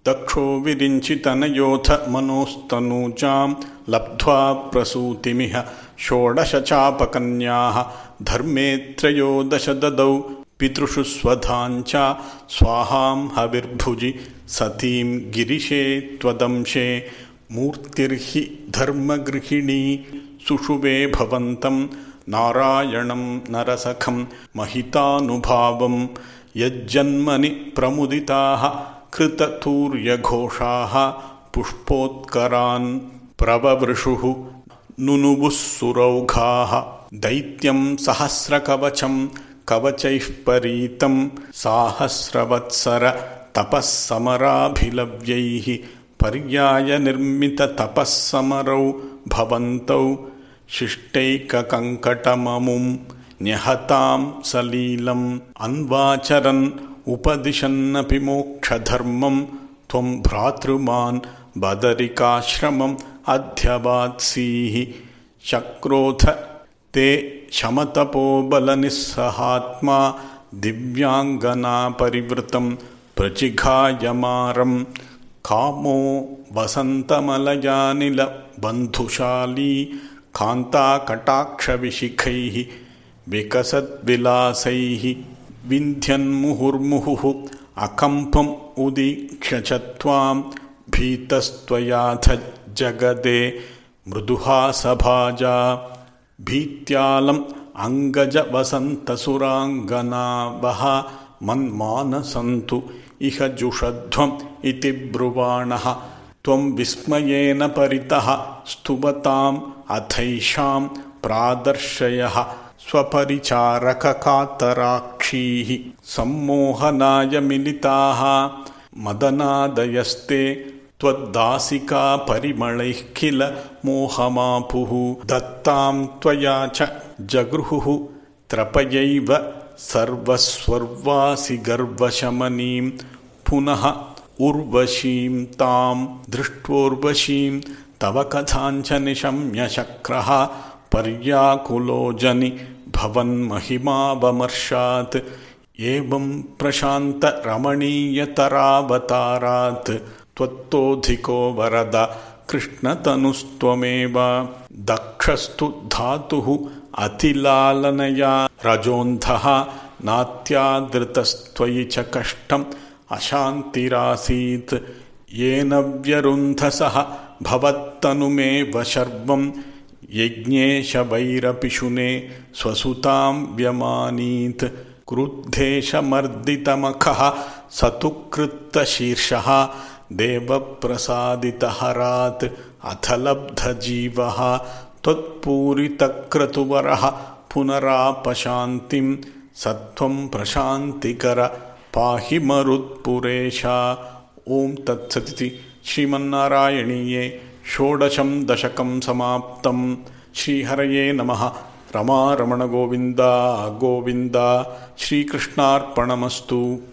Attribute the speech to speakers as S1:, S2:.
S1: दक्षो विरिञ्चितनयोऽथ मनोस्तनूजां लब्ध्वा प्रसूतिमिह षोडशचापकन्याः धर्मे त्रयोदश ददौ पितृषु स्वधाञ्च स्वाहां हविर्भुजि सतीं गिरिशे त्वदंशे मूर्तिर्हि धर्मगृहिणी सुषुवे भवन्तं नारायणं नरसखं महितानुभावं यज्जन्मनि प्रमुदिताः कृततूर्यघोषाः पुष्पोत्करान् प्रववृषुः नुनुवुः सुरौघाः दैत्यं सहस्रकवचं कवचैः परीतं साहस्रवत्सर तपःसमराभिलव्यैः पर्यायनिर्मिततपःसमरौ भवन्तौ शिष्टैककङ्कटममुं न्यहतां सलीलम् अन्वाचरन् उपदिशन्नपि मोक्षधर्मं त्वं भ्रातृमान् बदरिकाश्रमम् अध्यवात्सीः शक्रोथ ते शमतपोबलनिस्सहात्मा दिव्याङ्गना परिवृतं प्रचिघायमारं कामो वसन्तमलयानिलबन्धुशाली कान्ताकटाक्षविशिखैः विकसद्विलासैः विन्ध्यन्मुहुर्मुहुः अकम्पम् उदीक्ष्य च त्वां भीतस्त्वयाथ जगदे मृदुहासभाजा भीत्यालम् अङ्गजवसन्तसुराङ्गनावः मन्मानसन्तु इह जुषध्वम् इति ब्रुवाणः त्वं विस्मयेन परितः स्तुवताम् अथैषां प्रादर्शयः स्वपरिचारककातराक्षीः सम्मोहनाय मिलिताः मदनादयस्ते त्वद्दासिका परिमळैः किल मोहमापुः दत्तां त्वया च जगृहुः त्रपयैव सर्वस्वर्वासि गर्वशमनीं पुनः उर्वशीं तां दृष्ट्वोर्वशीं तव कथाञ्च निशम्य शक्रः पर्याकुलोजनि भवन्महिमावमर्शात् एवं प्रशान्तरमणीयतरावतारात् त्वत्तोऽधिको वरद कृष्णतनुस्त्वमेव दक्षस्तु धातुः अतिलालनया रजोन्धः नात्यादृतस्त्वयि च कष्टम् अशान्तिरासीत् येन व्यरुन्धसः भवत्तनुमेव शर्वं यज्ञेशवैरपिशुने स्वसुतां व्यमानीत् क्रुद्धेशमर्दितमखः सतुकृत्तशीर्षः देवप्रसादितहरात् अथ लब्धजीवः त्वत्पूरितक्रतुवरः पुनरापशान्तिं सत्वं प्रशान्तिकर पाहि मरुत्पुरेशा। ओं तत्सदिति श्रीमन्नारायणीये षोडशं दशकं समाप्तं। श्रीहरये नमः। रमारमण गोविन्द गोविन्द। श्रीकृष्णार्पणमस्तु।